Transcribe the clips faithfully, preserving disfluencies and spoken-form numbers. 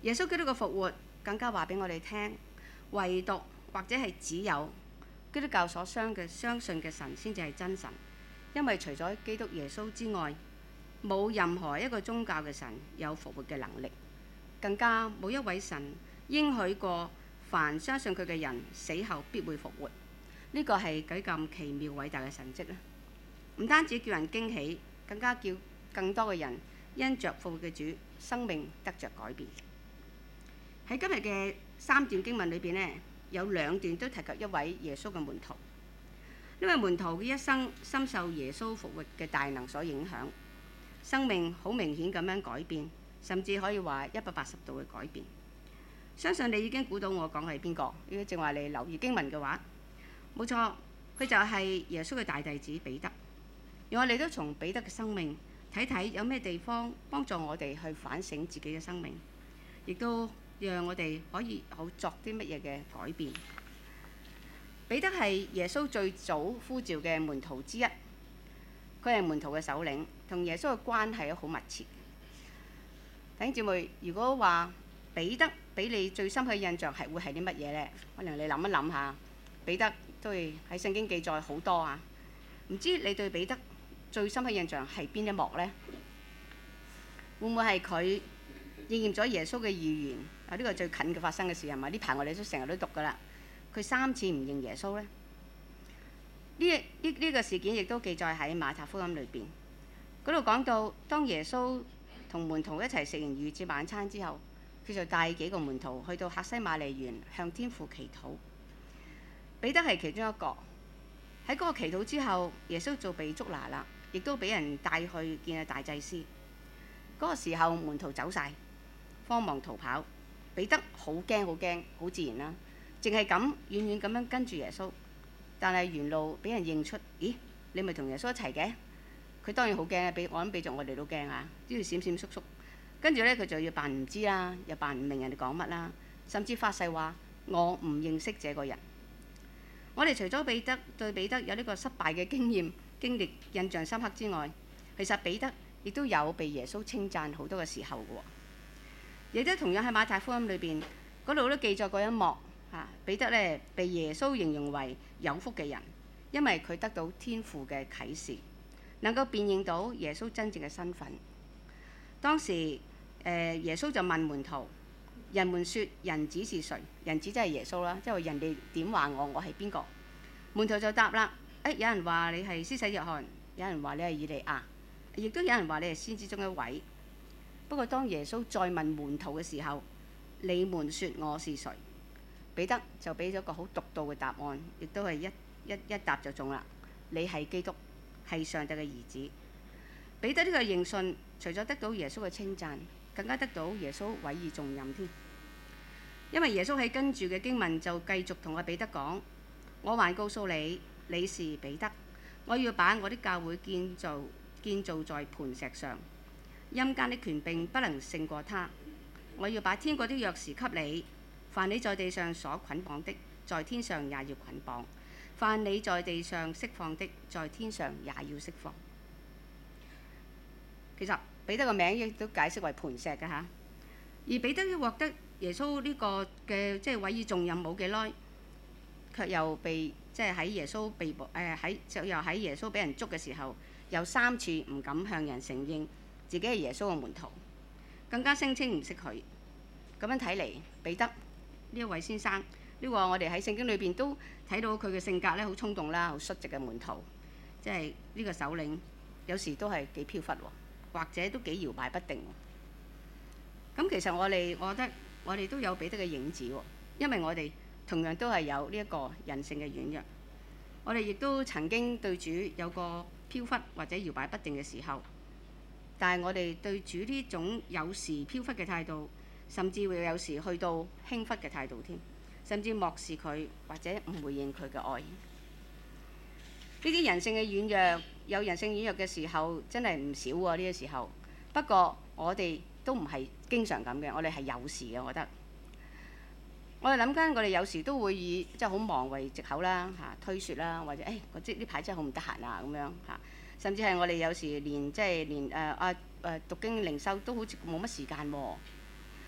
耶穌基督嘅復活更加話俾我哋聽，唯獨或者係只有基督教所相嘅相信嘅神先至係真神，因為除咗基督耶穌之外，冇任何一個宗教嘅神有復活嘅能力，更加冇一位神應許過凡相信佢嘅人死後必會復活。呢個係幾咁奇妙偉大嘅神蹟呢？唔單止叫人驚喜，更加叫更多嘅人因着復活嘅主生命得着改變。喺今日嘅三段經文裏邊呢，有兩段都提及一位耶穌嘅門徒。呢位門徒嘅一生深受耶穌復活嘅大能所影響，生命好明顯咁樣改變，甚至可以話一百八十度嘅改變。相信你已經估到我講係邊個？如果正話你留意經文嘅話，冇錯，佢就係耶穌嘅大弟子彼得。而我哋都從彼得嘅生命睇睇有咩地方幫助我哋去反省自己嘅生命，亦都讓我哋可以好作啲乜嘢嘅改變。彼得係耶穌最早呼召嘅門徒之一，佢係門徒嘅首領，同耶穌嘅關係都好密切。弟兄姊妹，如果話彼得俾你最深刻嘅印象係會係啲乜嘢呢？可能你諗一諗下，彼得都係喺聖經記載好多啊。唔知你對彼得最深刻印象係邊一幕呢？會唔會係佢應驗咗耶穌嘅預言？啊，呢個最近嘅發生嘅事係咪？呢排我哋都成日都讀噶啦。佢三次唔認耶穌呢？呢呢呢個事件亦都記載喺馬太福音裏邊。嗰度講到，當耶穌同門徒一齊食完逾節晚餐之後，佢就帶幾個門徒去到客西馬尼園向天父祈禱。彼得係其中一個。喺嗰個祈禱之後，耶穌就被捉拿啦，亦都俾人帶去見啊大祭司。嗰個時候，門徒走晒，慌忙逃跑。彼得好驚好驚，好自然啦，淨係咁遠遠咁樣跟住耶穌。但係沿路俾人認出，咦，你咪同耶穌一齊嘅？佢當然好驚啊！俾我諗，俾著我哋都驚啊，都要閃閃縮縮。跟住咧，佢就要扮唔知啦，又扮唔明人哋講乜啦，甚至發誓話我唔認識這個人。我哋除咗彼得對彼得有呢個失敗嘅經驗、經歷印象深刻之外，其實彼得亦都有被耶穌稱讚好多嘅時候嘅喎。亦都同樣喺馬太福音裏邊嗰度都記載過一幕嚇，彼得咧被耶穌形容為有福嘅人，因為佢得到天父嘅啟示，能夠辨認到耶穌真正嘅身份。當時誒、呃、耶穌就問門徒：人們說人子是誰？人子真係耶穌啦，即係話人哋點話我，我係邊個？門徒就答啦：誒、哎、有人話你係施洗約翰，有人話你係以利亞，亦都有人話你係先知中一位。不過當耶穌再問門徒嘅時候，你們說我是誰？彼得就俾咗個好獨到嘅答案，亦都係一一一答就中啦。你係基督，係上帝嘅兒子。彼得呢個認信，除咗得到耶穌嘅稱讚，更加得到耶穌委以重任添。因為耶穌喺跟住嘅經文就繼續同阿彼得講：我還告訴你，你是彼得，我要把我的教會建造建造在磐石上，陰間的權柄不能勝過他。我要把天國的鑰匙給你，凡你在地上所捆綁的，在天上也要捆綁；凡你在地上釋放的，在天上也要釋放。其實彼得個名亦都解釋為磐石嘅嚇。而彼得獲得耶穌呢個嘅即係委以重任冇幾耐，卻又被即係喺耶穌被捕誒喺就又喺耶穌俾人捉嘅時候，有三次唔敢向人承認自己係耶穌嘅門徒，更加聲稱唔識佢。咁樣睇嚟，彼得呢一位先生，呢、這個我哋喺聖經裏邊都睇到佢嘅性格咧，好衝動啦，好率直嘅門徒，即係呢個首領，有時都係幾飄忽喎，或者都幾搖擺不定。咁其實我哋，我覺得我哋都有彼得嘅影子喎，因為我哋同樣都係有呢一個人性嘅軟弱。我哋亦都曾經對主有個飄忽或者搖擺不定嘅時候，但係我哋對主呢種有時飄忽嘅態度，甚至會有時去到輕忽嘅態度添，甚至漠視佢或者唔回應佢嘅愛。呢啲人性嘅軟弱，有人性軟弱嘅時候，真係唔少喎呢個時候。不過我哋都唔係經常咁嘅，我哋係有時嘅。我覺得我哋諗緊，我哋有時都會以即係好忙為藉口啦嚇，推説啦，或者誒我即呢排真係好唔得閒啊咁樣嚇，甚至係我哋有時連即係連誒啊誒讀經靈修都好似冇乜時間喎。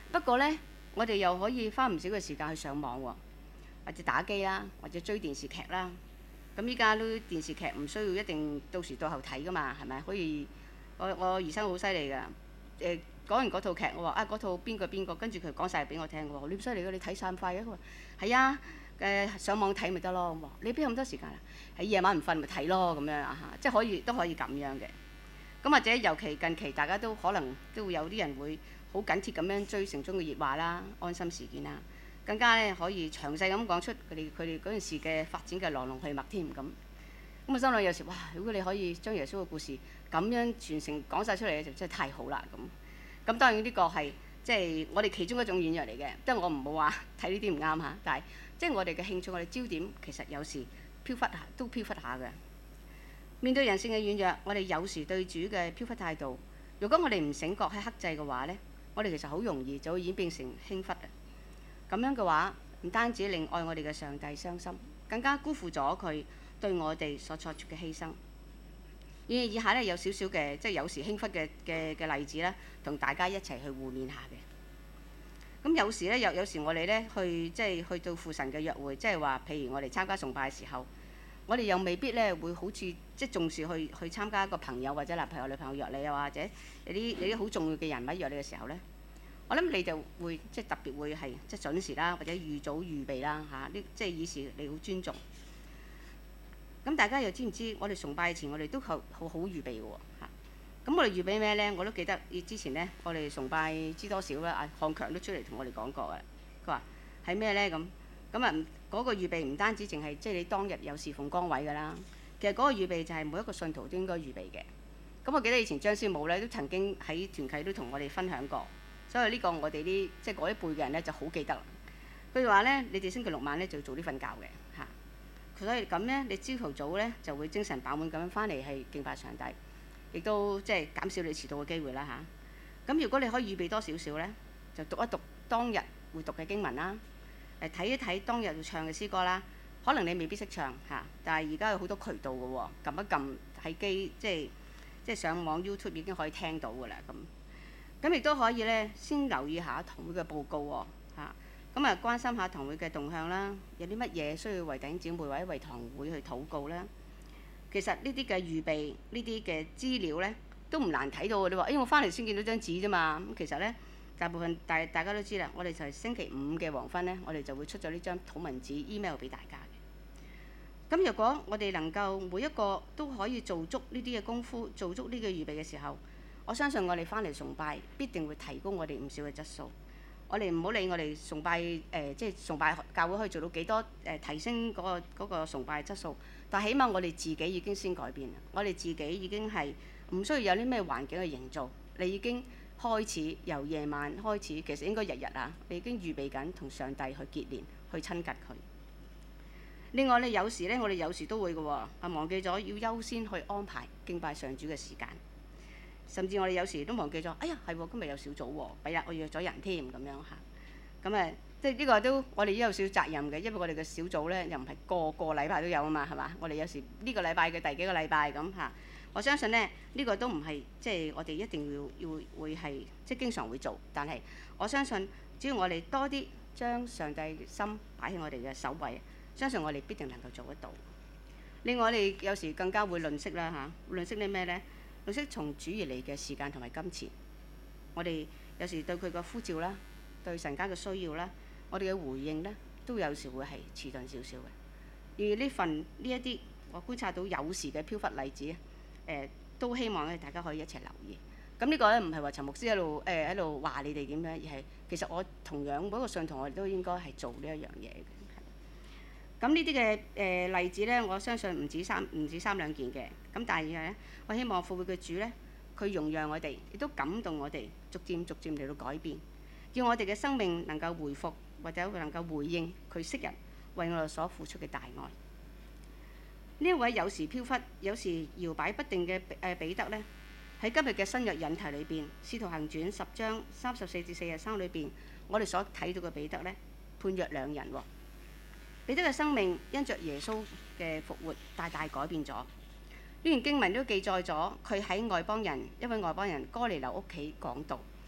不過呢，我哋又可以花唔少嘅時間去上網喎，或者打機啦，或者追電視劇啦。咁依家都電視劇唔需要一定到時到後睇噶嘛，係咪？可以我我兒生好犀利㗎，誒講完嗰套劇，我話啊嗰套邊個邊個，跟住佢講晒俾我聽喎，你唔犀利㗎，你睇晒咁快嘅？佢話係啊，誒上網睇咪得咯。我話你邊有咁多時間啊？喺夜晚唔瞓咪睇咯咁樣啊嚇，即係可以都可以咁樣嘅。咁或者尤其近期大家都可能都會有啲人會好緊貼咁樣追城中嘅熱話啦、安心事件啦。更加咧可以詳細咁講出佢哋佢哋嗰陣時嘅發展嘅來龍去脈添咁。咁我心諗有時哇，如果你可以將耶穌嘅故事咁樣傳承講晒出嚟，就真係太好啦咁。咁當然呢個係即係我哋其中一種軟弱嚟嘅，即係我唔好話睇呢啲唔啱嚇，但係即係我哋嘅興趣、我哋焦點其實有時飄忽下都飄忽下嘅。面對人性嘅軟弱，我哋有時對主嘅飄忽態度，如果我哋唔醒覺喺克制嘅話呢，我哋其實好容易就會演變成輕忽啊。咁樣嘅話，唔單止令愛我哋嘅上帝傷心，更加辜負咗佢對我哋所作出嘅犧牲。而以下呢，有少少嘅即係有時輕忽嘅嘅嘅例子咧，同大家一齊去互勉下嘅。咁有時呢，有有時我哋呢去即係去到父神嘅約會，即係話譬如我哋參加崇拜嘅時候，我哋又未必呢會好似即係重視去去參加一個朋友或者男朋友女朋友約你，又或者有啲有啲好重要嘅人物約你嘅時候呢。我諗你就會即係特別會係即係準時啦，或者預早預備啦嚇，呢即係以示你好尊重。咁大家又知唔知？我哋崇拜前我哋都好好好預備嘅喎嚇。咁我哋預備咩呢？我都記得之前呢，我哋崇拜知多少啦？阿漢強都出嚟同我哋講過嘅。佢話係咩呢？咁咁啊嗰個預備唔單止淨係即係你當日有侍奉崗位㗎啦。其實嗰個預備就係每一個信徒都應該預備嘅。咁我記得以前張師母咧都曾經喺團契都同我哋分享過。所以呢個我哋啲即係嗰一輩嘅人咧就好記得啦。佢哋話咧，你哋星期六晚咧就要早啲瞓覺嘅嚇。所以咁咧，你朝頭早咧就會精神飽滿咁樣翻嚟係敬拜上帝，亦都即係減少你遲到嘅機會啦嚇。咁如果你可以預備多少少咧，就讀一讀當日會讀嘅經文啦，誒睇一睇當日會唱嘅詩歌啦。可能你未必識唱嚇，但係而家有好多渠道嘅喎，撳一撳喺機即係即係上網 YouTube 已經可以聽到㗎啦咁。咁亦都可以咧，先留意下堂會嘅報告喎嚇，咁啊關心下堂會嘅動向啦，有啲乜嘢需要為弟兄姊妹或者為堂會去禱告啦。其實呢啲嘅預備，呢啲嘅資料咧都唔難睇到嘅。你話，誒我翻嚟先見到張紙啫嘛。咁其實咧，大部分大大家都知啦，我哋就係星期五嘅黃昏咧，我哋就會出咗呢張禱文紙 email 俾大家嘅。咁若果我哋能夠每一個都可以做足呢啲嘅功夫，做足呢個預備嘅時候，我相信我哋翻嚟崇拜必定會提高我哋唔少嘅質素。我哋唔好理我哋崇拜誒、呃，即係崇拜教會可以做到幾多誒、呃、提升嗰、嗰個嗰個崇拜質素，但係起碼我哋自己已經先改變啦。我哋自己已經係唔需要有啲咩環境去營造，你已經開始由夜晚開始，其實應該日日啊，你已經預備緊同上帝去結連，去親近佢。另外咧，有時咧，我哋有時都會嘅喎，啊忘記咗要優先去安排敬拜上主嘅時間。甚至我哋有時都忘記咗，哎呀係喎，今日有小組喎，弊啦，我約咗人添咁樣嚇。咁誒，即係呢個都我哋都有少少責任嘅，因為我哋嘅小組咧又唔係個個禮拜都有啊嘛，係嘛？我哋有時呢個禮拜嘅第幾個禮拜咁嚇。我相信咧，呢、呢個都唔係即係我哋一定要要會係即係經常會做，但係我相信只要我哋多啲將上帝嘅心擺喺我哋嘅首位，相信我哋必定能夠做得到。另外我哋有時更加會吝嗇啦嚇，吝嗇啲咩咧？吝嗇從主而嚟嘅時間同埋金錢，我哋有時對佢嘅呼召啦，對神家嘅需要啦，我哋嘅回應咧，都有時會係遲鈍少少嘅。而呢份呢一啲，我觀察到有時嘅飄忽例子，誒、呃、都希望咧大家可以一齊留意。咁呢個咧唔係話陳牧師喺度誒喺度話你哋點樣，而係其實我同樣每一個信徒我哋都應該係做呢一樣嘢嘅。咁呢啲嘅誒例子咧，我相信唔止三唔止三兩件嘅。咁但係咧，我希望復活嘅主咧，佢容讓我哋，亦都感動我哋，逐漸逐漸嚟到改變，叫我哋嘅生命能夠回復，或者能夠回應佢昔日為我哋所付出嘅大愛。呢一位有時飄忽、有時搖擺不定嘅誒彼得咧，喺今日嘅新約引題裏邊，《使徒行傳》十章三十四至四十三裏邊，我哋所睇到嘅彼得咧，判若兩人喎。彼得嘅生命因着耶穌嘅復活大大改變咗。呢段經文都記載咗佢喺外邦人一位外邦人哥尼流屋企講道。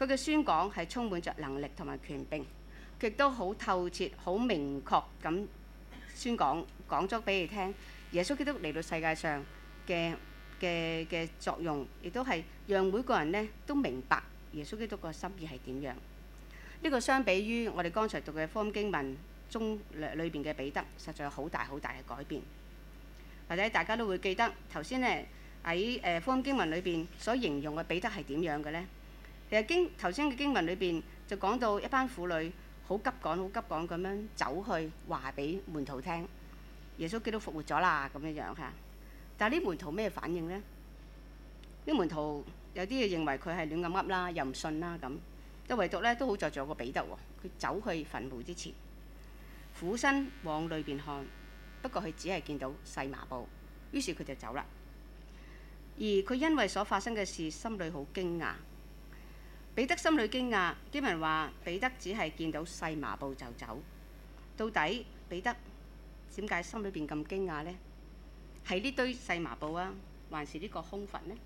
佢嘅宣講係充滿着能力同埋權柄，佢亦都好透徹、好明確咁宣講，講咗俾你聽。耶穌基督嚟到世界上嘅嘅嘅作用，亦都係讓每個人呢都明白耶穌基督個心意係點樣。呢個相比於我哋剛才讀嘅福音經文中裏邊嘅彼得，實在有好大好大嘅改變。或者大家都會記得頭先呢喺誒福音經文裏邊所形容嘅彼得係點樣嘅呢？其實經頭先嘅經文裏邊就講到一班婦女好急趕、好急趕咁樣走去話俾門徒聽，耶穌基督復活咗啦咁樣樣嚇。但係呢門徒咩反應呢？啲門徒有啲嘢認為佢係亂咁噏啦，又唔信啦咁。但唯獨咧都好在仲有個彼得喎，佢走去墳墓之前，俯身往裏邊看，不過佢只係見到細麻布，於是佢就走啦。而佢因為所發生嘅事，心裏好驚訝。彼得心裏驚訝，經文話彼得只係見到細麻布就走。到底彼得點解心裏邊咁驚訝呢？係呢堆細麻布啊，還是呢個空墳呢？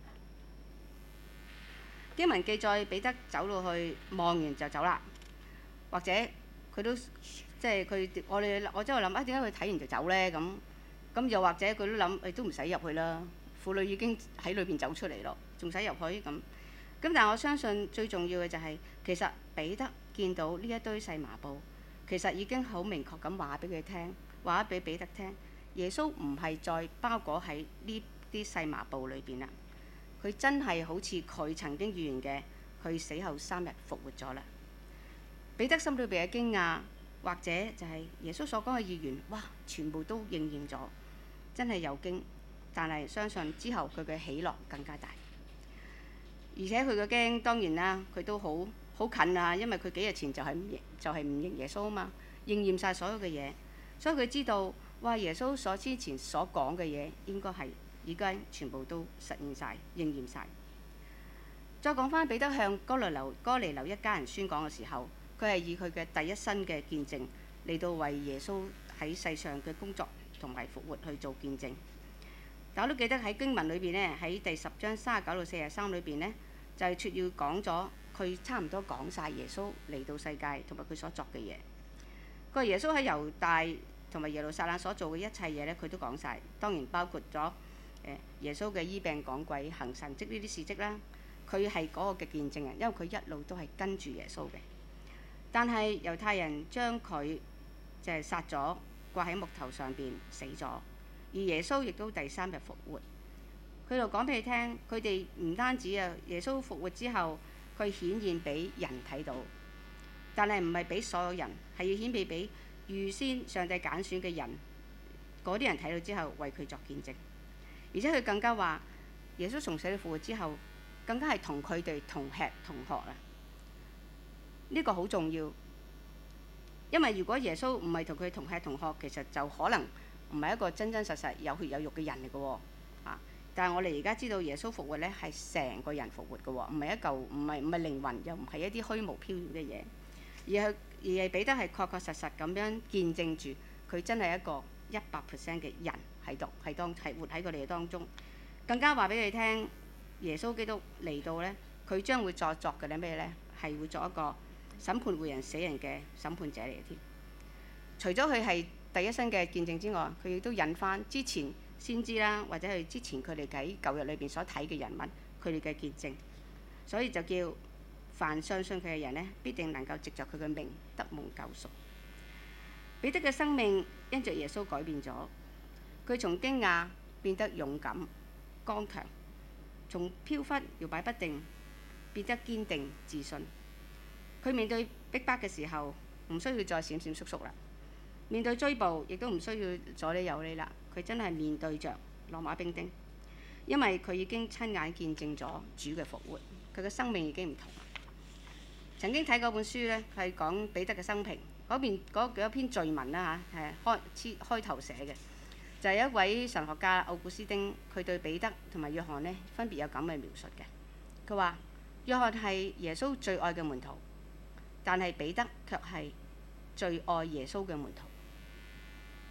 經文記載彼得走到去望完就走啦，或者佢都即係佢我哋我真係諗啊，點解佢睇完就走呢？咁咁又或者佢都諗誒都唔使入去啦，婦女已經喺裏邊走出嚟咯，仲使入去咁咁？但係我相信最重要嘅就係，其實彼得見到呢一堆細麻布，其實已經好明確咁話俾佢聽，話俾彼得聽，耶穌唔係再包裹喺呢啲細麻布裏邊啦。佢真係好似佢曾經預言嘅，佢死後三日復活咗啦。彼得心裏邊嘅驚訝，或者就係耶穌所講嘅預言，哇，全部都應驗咗，真係又驚，但係相信之後佢嘅喜樂更加大。而且佢嘅驚當然啦，佢都好好近啊，因為佢幾日前就係唔認就係唔認耶穌啊嘛，應驗晒所有嘅嘢，所以佢知道哇，耶穌所之前所講嘅嘢應該係已經全部都實現晒、應驗晒。再講翻彼得向哥尼流哥尼流一家人宣講嘅時候，佢係以佢嘅第一身嘅見證嚟到為耶穌喺世上嘅工作同埋復活去做見證。但我都記得喺經文裏邊呢，喺第十章三十九到四十三裏邊呢，就係、是、撮要講咗佢差唔多講晒耶穌嚟到世界同埋佢所作嘅嘢。佢話耶穌喺猶大同埋耶路撒冷所做嘅一切嘢呢，佢都講晒，當然包括咗耶穌嘅醫病趕鬼行神蹟呢啲事蹟啦。佢係嗰個嘅見證人，因為佢一路都係跟住耶穌嘅。但係猶太人將佢就係殺咗，掛喺木頭上邊死咗。而耶穌亦都第三日復活。佢就講俾你聽，佢哋唔單止啊，耶穌復活之後，佢顯現俾人睇到，但係唔係俾所有人，係要顯現俾預先上帝揀選嘅人，嗰啲人睇到之後為佢作見證。而且佢更加話，耶穌從死裏復活之後，更加係同佢哋同吃同喝啊！呢個好重要，因為如果耶穌唔係同佢同吃同喝，其實就可能唔係一個真真實實有血有肉嘅人嚟嘅喎啊！但係我哋而家知道耶穌復活咧係成個人復活嘅喎，唔係一嚿唔係唔係靈魂，又唔係一啲虛無飄渺嘅嘢，而係而係彼得係確確實實咁樣見證住佢真係一個一百 percent 嘅人喺度，係當係活喺佢哋嘅當中。更加話俾你聽，耶穌基督嚟到咧，佢將會再作嘅咧咩咧？係會作一個審判活人死人嘅審判者嚟嘅添。除咗佢係第一身嘅見證之外，佢亦都引翻之前先知啦，或者係之前佢哋喺舊日裏邊所睇嘅人物，佢哋嘅見證。所以就叫凡相信佢嘅人呢，必定能夠藉着佢嘅名得蒙救贖。彼得嘅生命因着耶穌改變咗，佢從驚訝變得勇敢剛強，從飄忽搖擺不定變得堅定自信。佢面對逼迫嘅時候，唔需要再閃閃縮縮啦。面對追捕，亦都唔需要左理右理啦。佢真係面對着羅馬兵丁，因為佢已經親眼見證咗主嘅復活，佢嘅生命已經唔同啦。曾經睇嗰本書呢，係講彼得嘅生平，嗰邊嗰幾篇序文啦嚇，係開開開頭寫嘅，就係、是、一位神學家奧古斯丁，佢對彼得同埋約翰呢分別有咁嘅描述嘅。佢話約翰係耶穌最愛嘅門徒，但係彼得卻係最愛耶穌嘅門徒。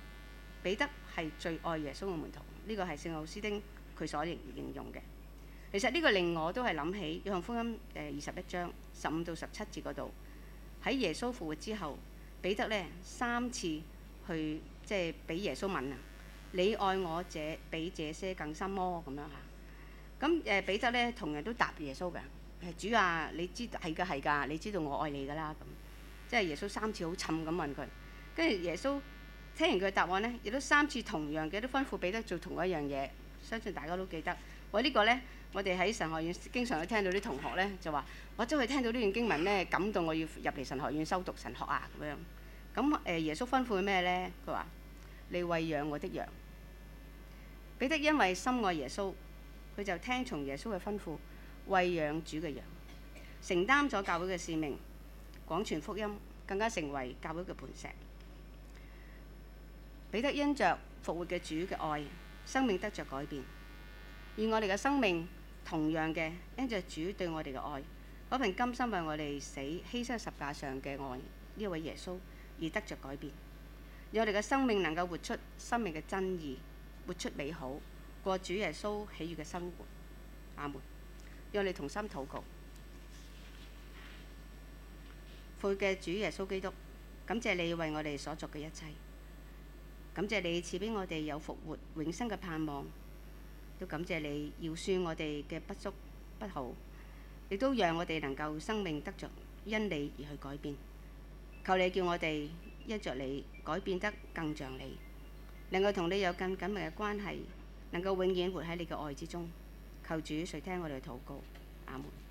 彼得係最愛耶穌嘅門徒，呢、這個係聖奧斯丁佢所形容嘅。 其實呢個令我都係諗起約翰福音誒二十一章十五到十七節嗰度，喺耶穌復活之後，彼得呢三次去即係俾耶穌問啊，你愛我這比這些更深麼？咁樣嚇。咁誒彼得呢同樣都答耶穌嘅，誒主啊，你知係㗎係㗎，你知道我愛你㗎啦咁。即係耶穌三次好沉咁問佢，跟住耶穌聽完佢嘅答案呢，亦都三次同樣嘅都吩咐彼得做同一樣嘢。相信大家都記得。我呢個呢，我哋喺神學院經常都聽到啲同學呢就話：我真係聽到呢段經文呢，感動我要入嚟神學院修讀神學啊咁樣。咁誒耶穌吩咐佢咩呢？佢話：你餵養我的羊。彼得因為深愛耶穌，佢就聽從耶穌嘅吩咐，餵養主嘅羊，承擔咗教會嘅使命，廣傳福音，更加成為教會嘅磐石。彼得因着復活嘅主嘅愛，生命得着改變。而我哋嘅生命同樣嘅，因着主對我哋嘅愛，嗰份甘心為我哋死、犧牲十架上嘅愛呢位耶穌而得着改變。而我哋嘅生命能夠活出生命嘅真義，活出美好，過主耶穌喜悅嘅生活。阿門。讓我哋同心禱告。復活嘅主耶穌基督，感謝你為我哋所作嘅一切，感謝你賜俾我哋有復活永生嘅盼望。都感謝你饒恕我哋嘅不足不好，亦都讓我哋能夠生命得着因你而去改變。求你叫我哋因着你改變得更像你，能夠同你有更緊密嘅關係，能夠永遠活喺你嘅愛之中。求主垂聽我哋嘅禱告，阿門。